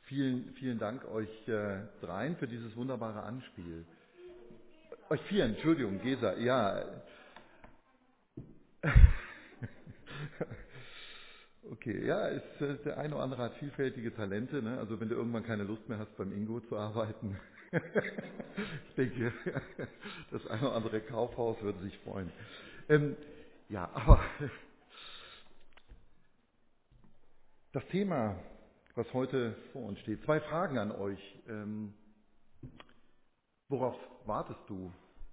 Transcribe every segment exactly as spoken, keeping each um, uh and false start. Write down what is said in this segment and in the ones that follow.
Vielen, vielen Dank euch äh, dreien für dieses wunderbare Anspiel. Euch vieren, Entschuldigung, Gesa, ja. Okay, ja, ist, äh, der eine oder andere hat vielfältige Talente, ne? Also wenn du irgendwann keine Lust mehr hast, beim Ingo zu arbeiten. Ich denke, das eine oder andere Kaufhaus würde sich freuen. Ähm, ja, aber das Thema, was heute vor uns steht, zwei Fragen an euch. Ähm, worauf wartest du?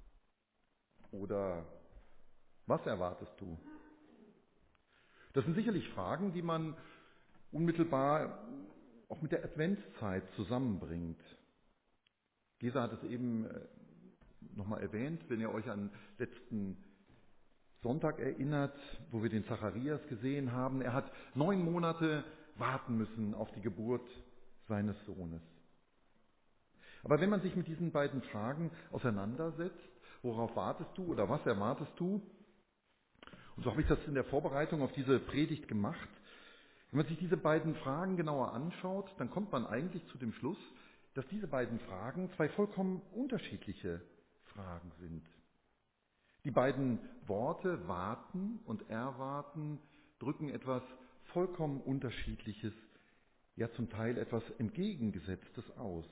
Oder was erwartest du? Das sind sicherlich Fragen, die man unmittelbar auch mit der Adventszeit zusammenbringt. Gesa hat es eben nochmal erwähnt, wenn ihr euch an letzten Sonntag erinnert, wo wir den Zacharias gesehen haben. Er hat neun Monate warten müssen auf die Geburt seines Sohnes. Aber wenn man sich mit diesen beiden Fragen auseinandersetzt, worauf wartest du oder was erwartest du? Und so habe ich das in der Vorbereitung auf diese Predigt gemacht. Wenn man sich diese beiden Fragen genauer anschaut, dann kommt man eigentlich zu dem Schluss, dass diese beiden Fragen zwei vollkommen unterschiedliche Fragen sind. Die beiden Worte warten und erwarten drücken etwas vollkommen Unterschiedliches, ja zum Teil etwas Entgegengesetztes aus.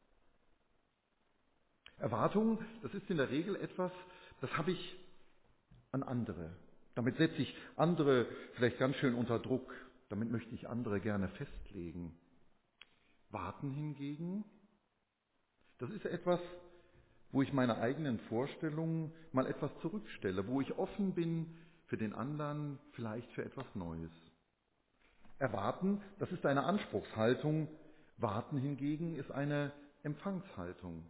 Erwartung, das ist in der Regel etwas, das habe ich an andere. Damit setze ich andere vielleicht ganz schön unter Druck. Damit möchte ich andere gerne festlegen. Warten hingegen, das ist etwas, wo ich meine eigenen Vorstellungen mal etwas zurückstelle, wo ich offen bin für den anderen, vielleicht für etwas Neues. Erwarten, das ist eine Anspruchshaltung. Warten hingegen ist eine Empfangshaltung.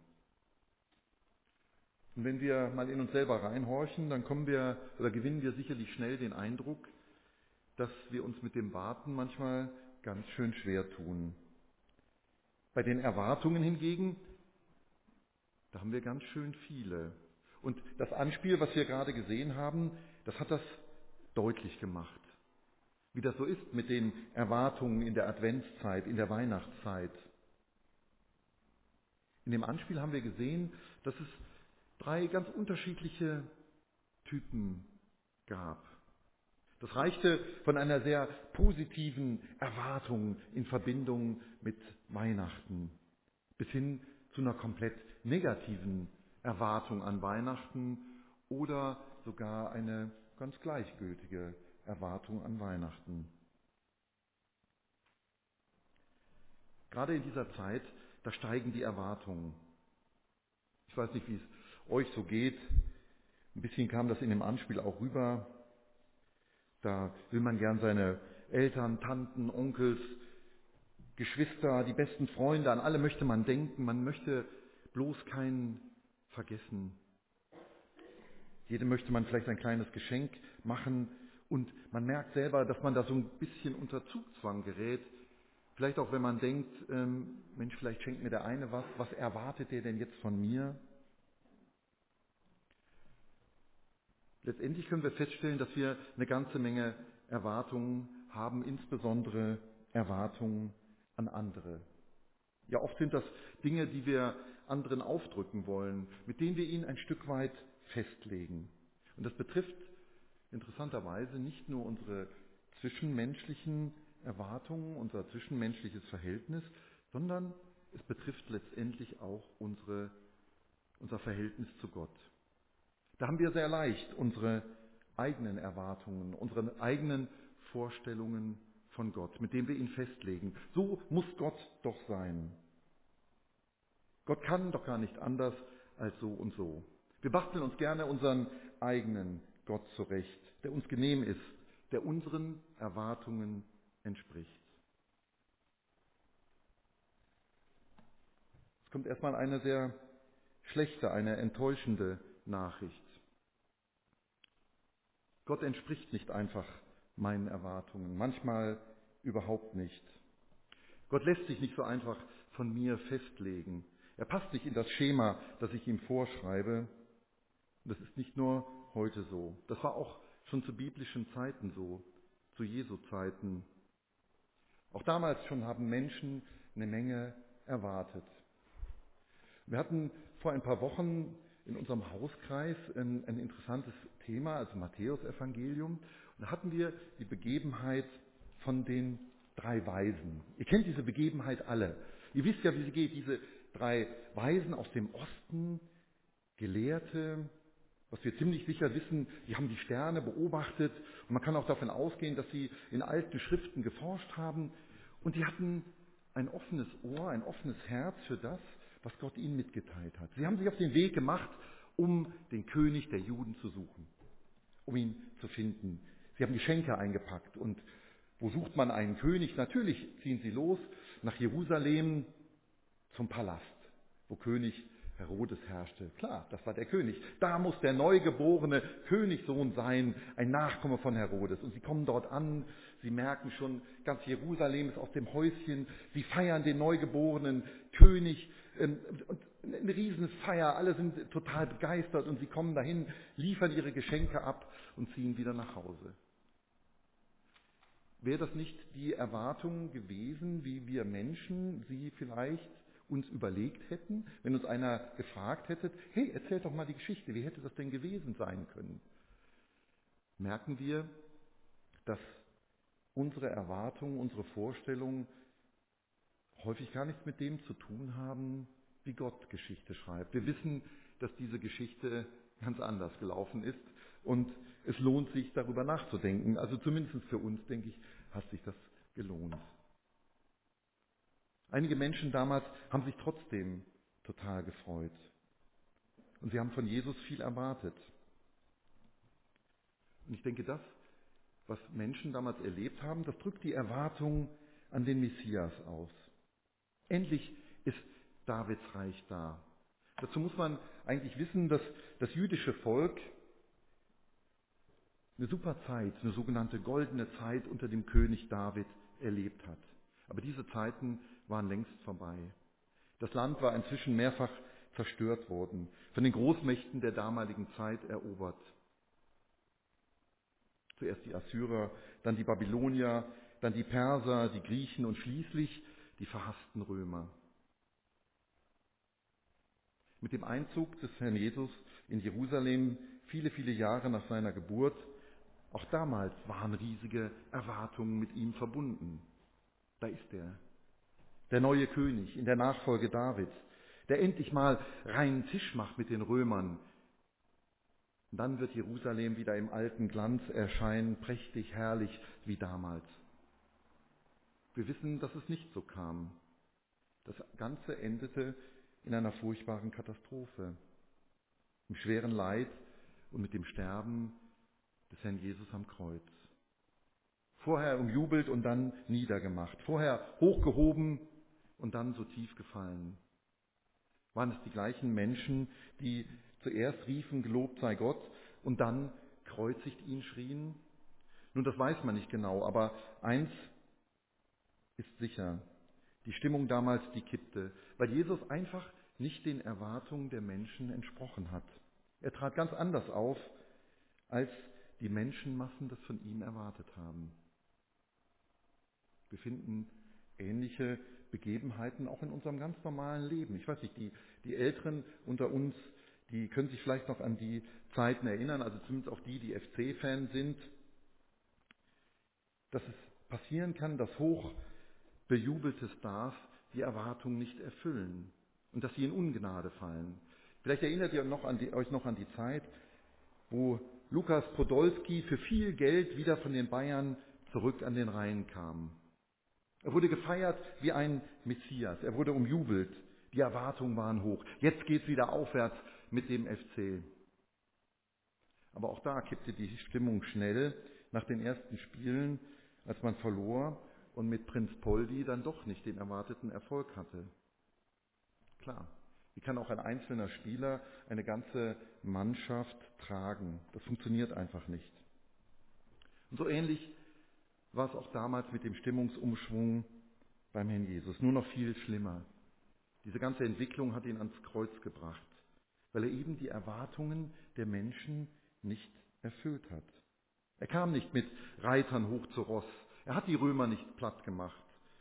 Und wenn wir mal in uns selber reinhorchen, dann kommen wir oder gewinnen wir sicherlich schnell den Eindruck, dass wir uns mit dem Warten manchmal ganz schön schwer tun. Bei den Erwartungen hingegen, da haben wir ganz schön viele. Und das Anspiel, was wir gerade gesehen haben, das hat das deutlich gemacht. Wie das so ist mit den Erwartungen in der Adventszeit, in der Weihnachtszeit. In dem Anspiel haben wir gesehen, dass es drei ganz unterschiedliche Typen gab. Das reichte von einer sehr positiven Erwartung in Verbindung mit Weihnachten bis hin zu einer komplett negativen Erwartung an Weihnachten oder sogar eine ganz gleichgültige Erwartung an Weihnachten. Gerade in dieser Zeit, da steigen die Erwartungen. Ich weiß nicht, wie es euch so geht. Ein bisschen kam das in dem Anspiel auch rüber. Da will man gern seine Eltern, Tanten, Onkels, Geschwister, die besten Freunde, an alle möchte man denken. Man möchte bloß keinen vergessen. Jedem möchte man vielleicht ein kleines Geschenk machen. Und man merkt selber, dass man da so ein bisschen unter Zugzwang gerät. Vielleicht auch, wenn man denkt, ähm, Mensch, vielleicht schenkt mir der eine was. Was erwartet der denn jetzt von mir? Letztendlich können wir feststellen, dass wir eine ganze Menge Erwartungen haben, insbesondere Erwartungen an andere. Ja, oft sind das Dinge, die wir anderen aufdrücken wollen, mit denen wir ihnen ein Stück weit festlegen. Und das betrifft interessanterweise nicht nur unsere zwischenmenschlichen Erwartungen, unser zwischenmenschliches Verhältnis, sondern es betrifft letztendlich auch unsere, unser Verhältnis zu Gott. Da haben wir sehr leicht unsere eigenen Erwartungen, unsere eigenen Vorstellungen von Gott, mit denen wir ihn festlegen. So muss Gott doch sein. Gott kann doch gar nicht anders als so und so. Wir basteln uns gerne unseren eigenen Gott zurecht, der uns genehm ist, der unseren Erwartungen entspricht. Es kommt erstmal eine sehr schlechte, eine enttäuschende Nachricht. Gott entspricht nicht einfach meinen Erwartungen, manchmal überhaupt nicht. Gott lässt sich nicht so einfach von mir festlegen. Er passt nicht in das Schema, das ich ihm vorschreibe. Und das ist nicht nur heute so. Das war auch schon zu biblischen Zeiten so, zu Jesu Zeiten. Auch damals schon haben Menschen eine Menge erwartet. Wir hatten vor ein paar Wochen in unserem Hauskreis ein, ein interessantes Thema, also Matthäus-Evangelium. Und da hatten wir die Begebenheit von den drei Weisen. Ihr kennt diese Begebenheit alle. Ihr wisst ja, wie sie geht. Diese drei Weisen aus dem Osten, Gelehrte, was wir ziemlich sicher wissen, die haben die Sterne beobachtet. Und man kann auch davon ausgehen, dass sie in alten Schriften geforscht haben. Und die hatten ein offenes Ohr, ein offenes Herz für das, was Gott ihnen mitgeteilt hat. Sie haben sich auf den Weg gemacht, um den König der Juden zu suchen, um ihn zu finden. Sie haben Geschenke eingepackt. Und wo sucht man einen König? Natürlich ziehen sie los nach Jerusalem zum Palast, wo König Herodes herrschte. Klar, das war der König. Da muss der neugeborene Königssohn sein, ein Nachkomme von Herodes. Und sie kommen dort an, sie merken schon, ganz Jerusalem ist aus dem Häuschen, sie feiern den neugeborenen König. Und eine Riesenfeier, alle sind total begeistert und sie kommen dahin, liefern ihre Geschenke ab und ziehen wieder nach Hause. Wäre das nicht die Erwartung gewesen, wie wir Menschen sie vielleicht uns überlegt hätten, wenn uns einer gefragt hätte, hey, erzähl doch mal die Geschichte, wie hätte das denn gewesen sein können? Merken wir, dass unsere Erwartungen, unsere Vorstellungen häufig gar nichts mit dem zu tun haben, wie Gott Geschichte schreibt. Wir wissen, dass diese Geschichte ganz anders gelaufen ist und es lohnt sich, darüber nachzudenken. Also zumindest für uns, denke ich, hat sich das gelohnt. Einige Menschen damals haben sich trotzdem total gefreut. Und sie haben von Jesus viel erwartet. Und ich denke, das, was Menschen damals erlebt haben, das drückt die Erwartung an den Messias aus. Endlich ist Davids Reich da. Dazu muss man eigentlich wissen, dass das jüdische Volk eine super Zeit, eine sogenannte goldene Zeit unter dem König David erlebt hat. Aber diese Zeiten waren längst vorbei. Das Land war inzwischen mehrfach zerstört worden, von den Großmächten der damaligen Zeit erobert. Zuerst die Assyrer, dann die Babylonier, dann die Perser, die Griechen und schließlich die verhassten Römer. Mit dem Einzug des Herrn Jesus in Jerusalem, viele, viele Jahre nach seiner Geburt, auch damals waren riesige Erwartungen mit ihm verbunden. Da ist er, der neue König in der Nachfolge Davids, der endlich mal reinen Tisch macht mit den Römern. Und dann wird Jerusalem wieder im alten Glanz erscheinen, prächtig, herrlich wie damals. Wir wissen, dass es nicht so kam. Das Ganze endete in einer furchtbaren Katastrophe, im schweren Leid und mit dem Sterben des Herrn Jesus am Kreuz. Vorher umjubelt und dann niedergemacht. Vorher hochgehoben und dann so tief gefallen. Waren es die gleichen Menschen, die zuerst riefen, gelobt sei Gott, und dann kreuzigt ihn schrien? Nun, das weiß man nicht genau, aber eins ist sicher. Die Stimmung damals, die kippte, weil Jesus einfach nicht den Erwartungen der Menschen entsprochen hat. Er trat ganz anders auf, als die Menschenmassen das von ihm erwartet haben. Wir finden ähnliche Begebenheiten auch in unserem ganz normalen Leben. Ich weiß nicht, die, die Älteren unter uns, die können sich vielleicht noch an die Zeiten erinnern, also zumindest auch die, die F C-Fan sind, dass es passieren kann, dass hoch bejubelte Stars die Erwartungen nicht erfüllen und dass sie in Ungnade fallen. Vielleicht erinnert ihr noch an die, euch noch an die Zeit, wo Lukas Podolski für viel Geld wieder von den Bayern zurück an den Rhein kam. Er wurde gefeiert wie ein Messias. Er wurde umjubelt. Die Erwartungen waren hoch. Jetzt geht es wieder aufwärts mit dem F C. Aber auch da kippte die Stimmung schnell nach den ersten Spielen, als man verlor und mit Prinz Poldi dann doch nicht den erwarteten Erfolg hatte. Klar, wie kann auch ein einzelner Spieler eine ganze Mannschaft tragen? Das funktioniert einfach nicht. Und so ähnlich war es auch damals mit dem Stimmungsumschwung beim Herrn Jesus, nur noch viel schlimmer. Diese ganze Entwicklung hat ihn ans Kreuz gebracht, weil er eben die Erwartungen der Menschen nicht erfüllt hat. Er kam nicht mit Reitern hoch zu Ross, er hat die Römer nicht platt gemacht.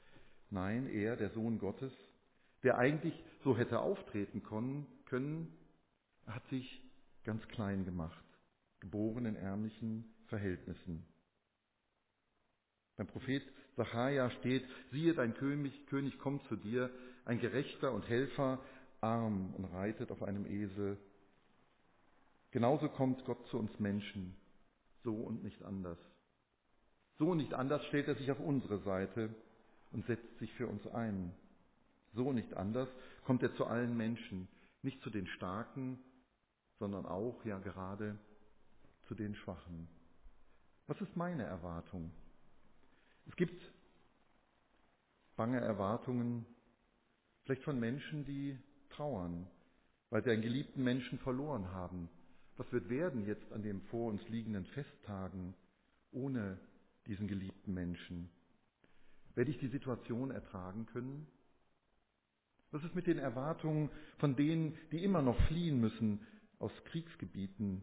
Nein, er, der Sohn Gottes, der eigentlich so hätte auftreten können, hat sich ganz klein gemacht, geboren in ärmlichen Verhältnissen. Beim Prophet Sacharja steht: Siehe, dein König, König kommt zu dir, ein Gerechter und Helfer, arm und reitet auf einem Esel. Genauso kommt Gott zu uns Menschen, so und nicht anders. So und nicht anders stellt er sich auf unsere Seite und setzt sich für uns ein. So und nicht anders kommt er zu allen Menschen, nicht zu den Starken, sondern auch, ja gerade, zu den Schwachen. Was ist meine Erwartung? Es gibt bange Erwartungen, vielleicht von Menschen, die trauern, weil sie einen geliebten Menschen verloren haben. Was wird werden jetzt an den vor uns liegenden Festtagen ohne diesen geliebten Menschen? Werde ich die Situation ertragen können? Was ist mit den Erwartungen von denen, die immer noch fliehen müssen aus Kriegsgebieten?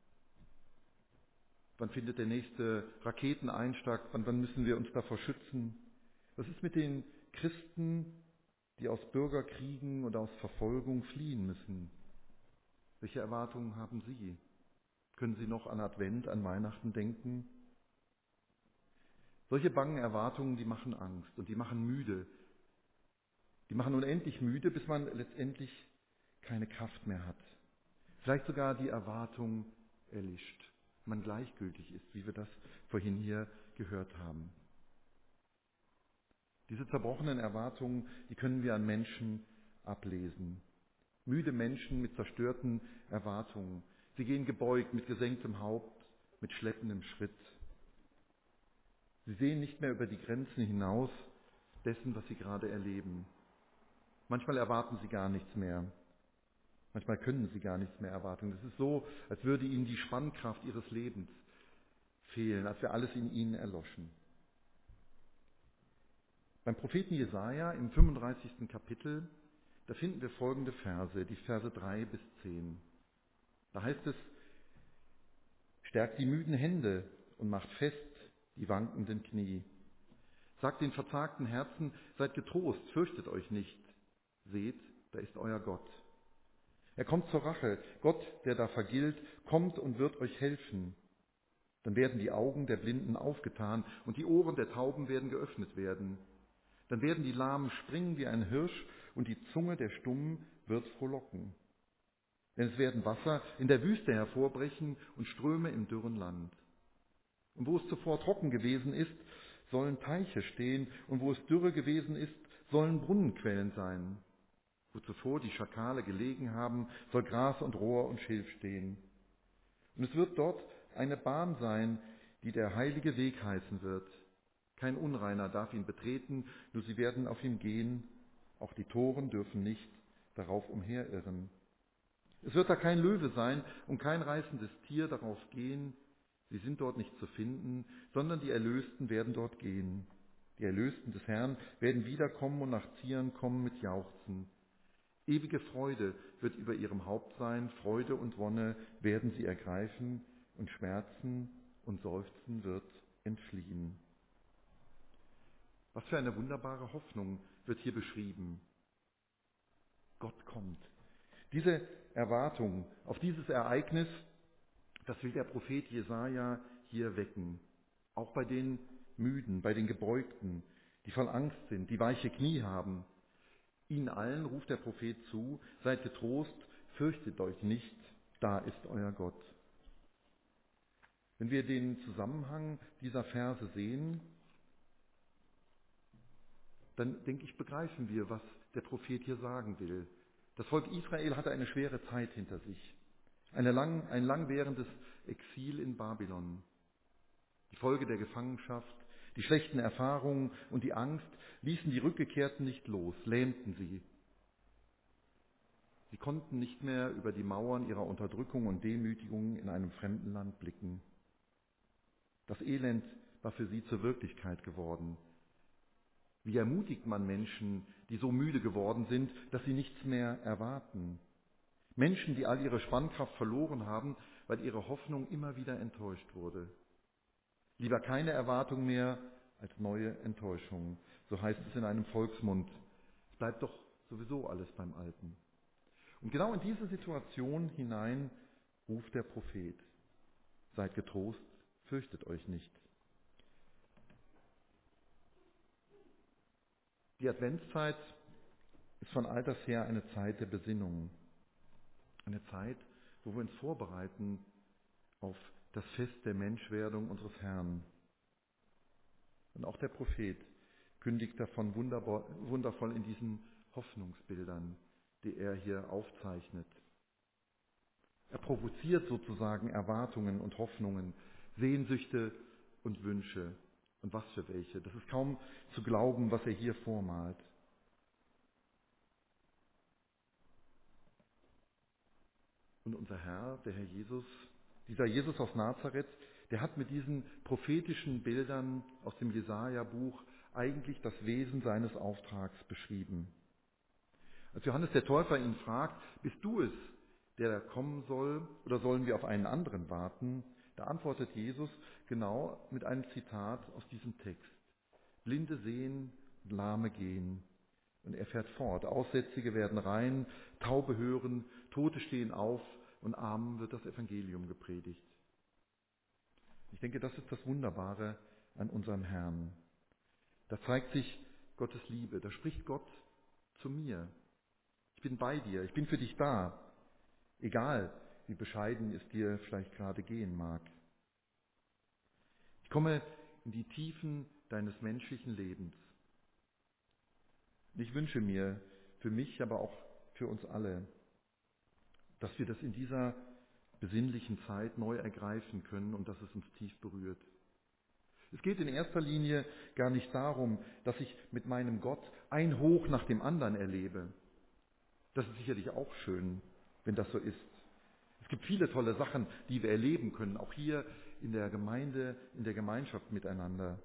Wann findet der nächste Raketeneinschlag? Wann, wann müssen wir uns davor schützen? Was ist mit den Christen, die aus Bürgerkriegen oder aus Verfolgung fliehen müssen? Welche Erwartungen haben Sie? Können Sie noch an Advent, an Weihnachten denken? Solche bangen Erwartungen, die machen Angst und die machen müde. Die machen unendlich müde, bis man letztendlich keine Kraft mehr hat. Vielleicht sogar die Erwartung erlischt, man gleichgültig ist, wie wir das vorhin hier gehört haben. Diese zerbrochenen Erwartungen, die können wir an Menschen ablesen. Müde Menschen mit zerstörten Erwartungen. Sie gehen gebeugt, mit gesenktem Haupt, mit schleppendem Schritt. Sie sehen nicht mehr über die Grenzen hinaus dessen, was sie gerade erleben. Manchmal erwarten sie gar nichts mehr. Manchmal können sie gar nichts mehr erwarten. Es ist so, als würde ihnen die Spannkraft ihres Lebens fehlen, als wäre alles in ihnen erloschen. Beim Propheten Jesaja im fünfunddreißigsten Kapitel, da finden wir folgende Verse, die Verse drei bis zehn. Da heißt es: Stärkt die müden Hände und macht fest die wankenden Knie. Sagt den verzagten Herzen: Seid getrost, fürchtet euch nicht. Seht, da ist euer Gott. Er kommt zur Rache. Gott, der da vergilt, kommt und wird euch helfen. Dann werden die Augen der Blinden aufgetan und die Ohren der Tauben werden geöffnet werden. Dann werden die Lahmen springen wie ein Hirsch und die Zunge der Stummen wird frohlocken. Denn es werden Wasser in der Wüste hervorbrechen und Ströme im dürren Land. Und wo es zuvor trocken gewesen ist, sollen Teiche stehen, und wo es dürre gewesen ist, sollen Brunnenquellen sein. Wo zuvor die Schakale gelegen haben, soll Gras und Rohr und Schilf stehen. Und es wird dort eine Bahn sein, die der heilige Weg heißen wird. Kein Unreiner darf ihn betreten, nur sie werden auf ihm gehen. Auch die Toren dürfen nicht darauf umherirren. Es wird da kein Löwe sein und kein reißendes Tier darauf gehen. Sie sind dort nicht zu finden, sondern die Erlösten werden dort gehen. Die Erlösten des Herrn werden wiederkommen und nach Zion kommen mit Jauchzen. Ewige Freude wird über ihrem Haupt sein, Freude und Wonne werden sie ergreifen und Schmerzen und Seufzen wird entfliehen. Was für eine wunderbare Hoffnung wird hier beschrieben. Gott kommt. Diese Erwartung auf dieses Ereignis, das will der Prophet Jesaja hier wecken. Auch bei den Müden, bei den Gebeugten, die voll Angst sind, die weiche Knie haben. Ihnen allen ruft der Prophet zu: Seid getrost, fürchtet euch nicht, da ist euer Gott. Wenn wir den Zusammenhang dieser Verse sehen, dann denke ich, begreifen wir, was der Prophet hier sagen will. Das Volk Israel hatte eine schwere Zeit hinter sich, eine lang, ein langwährendes Exil in Babylon. Die Folge der Gefangenschaft, die schlechten Erfahrungen und die Angst ließen die Rückgekehrten nicht los, lähmten sie. Sie konnten nicht mehr über die Mauern ihrer Unterdrückung und Demütigung in einem fremden Land blicken. Das Elend war für sie zur Wirklichkeit geworden. Wie ermutigt man Menschen, die so müde geworden sind, dass sie nichts mehr erwarten? Menschen, die all ihre Spannkraft verloren haben, weil ihre Hoffnung immer wieder enttäuscht wurde. Lieber keine Erwartung mehr als neue Enttäuschung. So heißt es in einem Volksmund. Es bleibt doch sowieso alles beim Alten. Und genau in diese Situation hinein ruft der Prophet. Seid getrost, fürchtet euch nicht. Die Adventszeit ist von alters her eine Zeit der Besinnung. Eine Zeit, wo wir uns vorbereiten auf das Fest der Menschwerdung unseres Herrn. Und auch der Prophet kündigt davon wundervoll in diesen Hoffnungsbildern, die er hier aufzeichnet. Er provoziert sozusagen Erwartungen und Hoffnungen, Sehnsüchte und Wünsche. Und was für welche. Das ist kaum zu glauben, was er hier vormalt. Und unser Herr, der Herr Jesus, dieser Jesus aus Nazareth, der hat mit diesen prophetischen Bildern aus dem Jesaja-Buch eigentlich das Wesen seines Auftrags beschrieben. Als Johannes der Täufer ihn fragt, bist du es, der kommen soll, oder sollen wir auf einen anderen warten? Da antwortet Jesus genau mit einem Zitat aus diesem Text. Blinde sehen und Lahme gehen. Und er fährt fort. Aussätzige werden rein, Taube hören, Tote stehen auf und Armen wird das Evangelium gepredigt. Ich denke, das ist das Wunderbare an unserem Herrn. Da zeigt sich Gottes Liebe. Da spricht Gott zu mir. Ich bin bei dir, ich bin für dich da. Egal, wie bescheiden es dir vielleicht gerade gehen mag. Ich komme in die Tiefen deines menschlichen Lebens. Und ich wünsche mir für mich, aber auch für uns alle, dass wir das in dieser besinnlichen Zeit neu ergreifen können und dass es uns tief berührt. Es geht in erster Linie gar nicht darum, dass ich mit meinem Gott ein Hoch nach dem anderen erlebe. Das ist sicherlich auch schön, wenn das so ist. Es gibt viele tolle Sachen, die wir erleben können, auch hier in der Gemeinde, in der Gemeinschaft miteinander.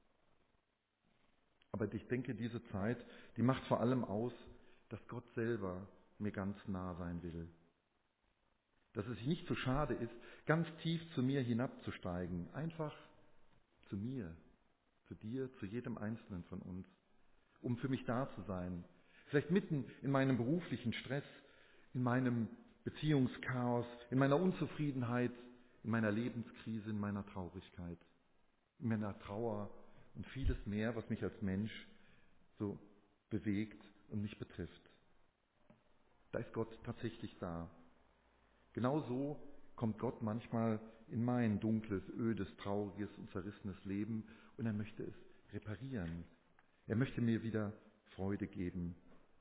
Aber ich denke, diese Zeit, die macht vor allem aus, dass Gott selber mir ganz nah sein will. Dass es sich nicht zu schade ist, ganz tief zu mir hinabzusteigen. Einfach zu mir, zu dir, zu jedem Einzelnen von uns, um für mich da zu sein. Vielleicht mitten in meinem beruflichen Stress, in meinem Beziehungschaos, in meiner Unzufriedenheit, in meiner Lebenskrise, in meiner Traurigkeit, in meiner Trauer und vieles mehr, was mich als Mensch so bewegt und mich betrifft. Da ist Gott tatsächlich da. Genauso kommt Gott manchmal in mein dunkles, ödes, trauriges und zerrissenes Leben und er möchte es reparieren. Er möchte mir wieder Freude geben.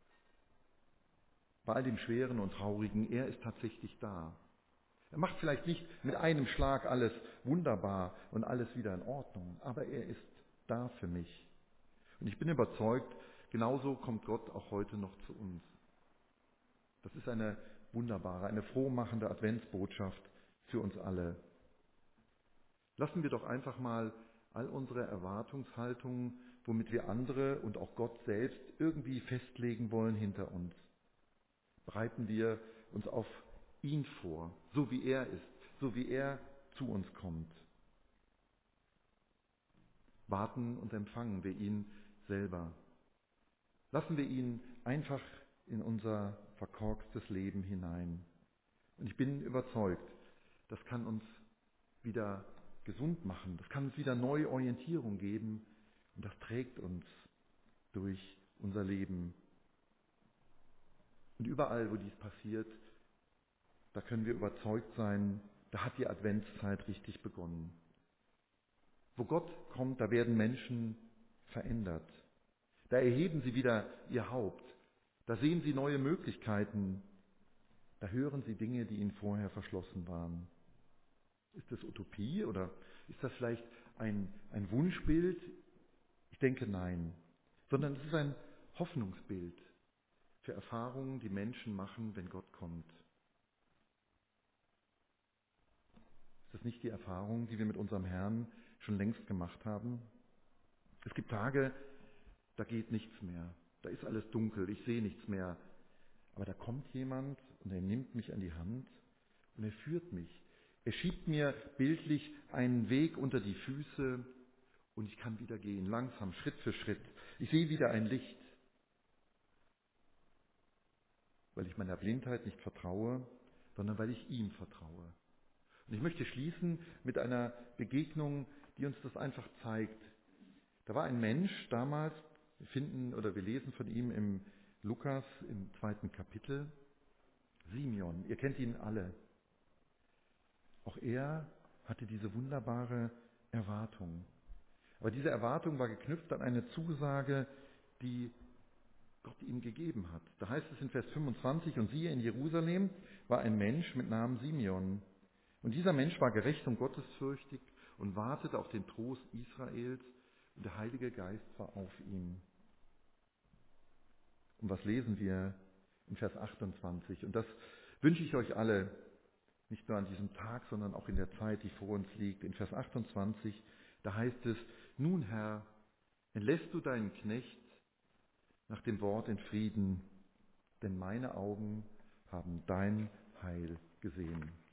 Bei all dem Schweren und Traurigen, er ist tatsächlich da. Er macht vielleicht nicht mit einem Schlag alles wunderbar und alles wieder in Ordnung, aber er ist da für mich. Und ich bin überzeugt, genauso kommt Gott auch heute noch zu uns. Das ist eine wunderbare, eine frohmachende Adventsbotschaft für uns alle. Lassen wir doch einfach mal all unsere Erwartungshaltungen, womit wir andere und auch Gott selbst irgendwie festlegen wollen, hinter uns. Bereiten wir uns auf ihn vor, so wie er ist, so wie er zu uns kommt. Warten und empfangen wir ihn selber. Lassen wir ihn einfach in unser verkorkstes Leben hinein. Und ich bin überzeugt, das kann uns wieder gesund machen, das kann uns wieder neue Orientierung geben und das trägt uns durch unser Leben. Und überall, wo dies passiert, da können wir überzeugt sein, da hat die Adventszeit richtig begonnen. Wo Gott kommt, da werden Menschen verändert. Da erheben sie wieder ihr Haupt. Da sehen sie neue Möglichkeiten. Da hören sie Dinge, die ihnen vorher verschlossen waren. Ist das Utopie oder ist das vielleicht ein, ein Wunschbild? Ich denke nein. Sondern es ist ein Hoffnungsbild für Erfahrungen, die Menschen machen, wenn Gott kommt. Ist das nicht die Erfahrung, die wir mit unserem Herrn schon längst gemacht haben? Es gibt Tage, da geht nichts mehr. Da ist alles dunkel, ich sehe nichts mehr. Aber da kommt jemand und er nimmt mich an die Hand und er führt mich. Er schiebt mir bildlich einen Weg unter die Füße und ich kann wieder gehen, langsam, Schritt für Schritt. Ich sehe wieder ein Licht, weil ich meiner Blindheit nicht vertraue, sondern weil ich ihm vertraue. Und ich möchte schließen mit einer Begegnung, die uns das einfach zeigt. Da war ein Mensch damals, wir finden oder wir lesen von ihm im Lukas im zweiten Kapitel, Simeon. Ihr kennt ihn alle. Auch er hatte diese wunderbare Erwartung. Aber diese Erwartung war geknüpft an eine Zusage, die Gott ihm gegeben hat. Da heißt es in Vers fünfundzwanzig, und siehe, in Jerusalem war ein Mensch mit Namen Simeon. Und dieser Mensch war gerecht und gottesfürchtig und wartete auf den Trost Israels, und der Heilige Geist war auf ihm. Und was lesen wir in Vers achtundzwanzig? Und das wünsche ich euch alle, nicht nur an diesem Tag, sondern auch in der Zeit, die vor uns liegt. In Vers achtundzwanzig, da heißt es, nun Herr, entlässt du deinen Knecht nach dem Wort in Frieden, denn meine Augen haben dein Heil gesehen.